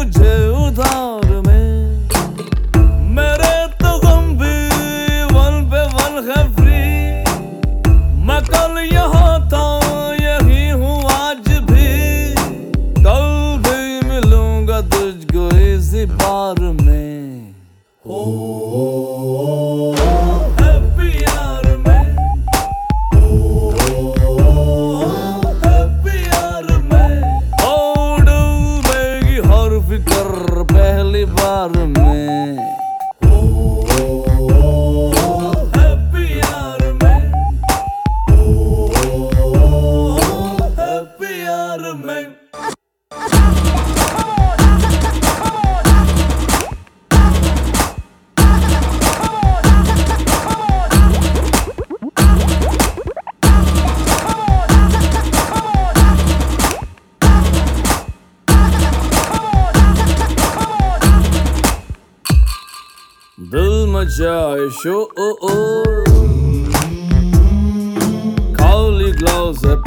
मुझे उधार में। मेरे तो गम भी वन पे वन है फ्री। मैं कल यहाँ था यही हूँ आज भी। कल भी मिलूंगा तुझको इसी बार में। हैप्पी यार में, हैप्पी यार में। डूबेगी हर फिक्र पहली बार में। हैप्पी यार में, हैप्पी यार में। दिल मचाए शोर, खाली ग्लास है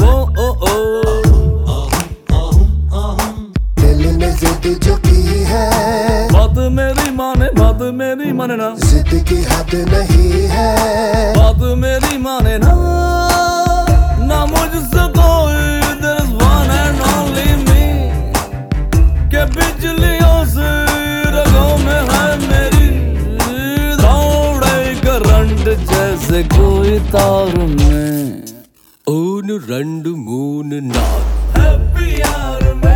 दिल ने जिद जो की है, बात मेरी माने ना। जिद की हद नहीं है, बात मेरी माने ना। ना मुझसे कोई there's one and only me। के बिजलियों से रगों में है मेरी। करंट जैसे कोई तार में। ओन रंड मून नाद। हैप्पी यार में।